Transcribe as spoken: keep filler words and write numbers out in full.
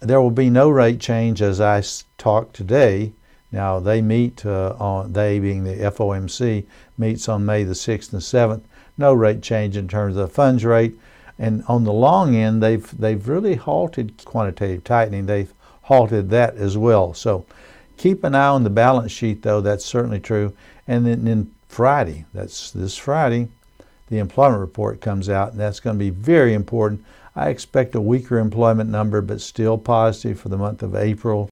there will be no rate change as I talk today. Now they meet uh, on, they being the F O M C, meets on May the sixth and seventh. No rate change in terms of the funds rate. And on the long end, they've they've really halted quantitative tightening. They've halted that as well. So keep an eye on the balance sheet, though. That's certainly true. And then, then Friday, that's this Friday, the employment report comes out, and that's going to be very important. I expect a weaker employment number, but still positive for the month of April.